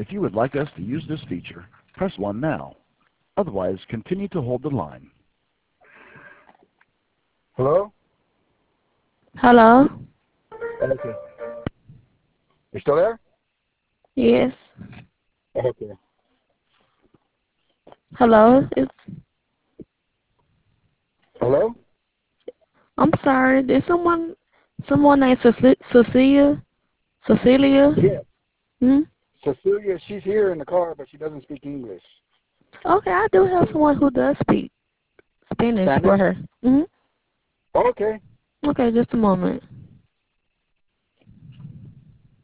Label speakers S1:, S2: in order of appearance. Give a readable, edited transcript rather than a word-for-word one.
S1: If you would like us to use this feature, press 1 now. Otherwise, continue to hold the line.
S2: Hello?
S3: Hello?
S2: Okay. You still there?
S3: Yes.
S2: Okay.
S3: Hello?
S2: Hello?
S3: I'm sorry. There's someone named Cecilia? Cecilia?
S2: Yeah.
S3: Hmm?
S2: Cecilia, she's here in the car, but she doesn't speak English.
S3: Okay, I do have someone who does speak Spanish for her. Hmm?
S2: Okay.
S3: Okay, just a moment.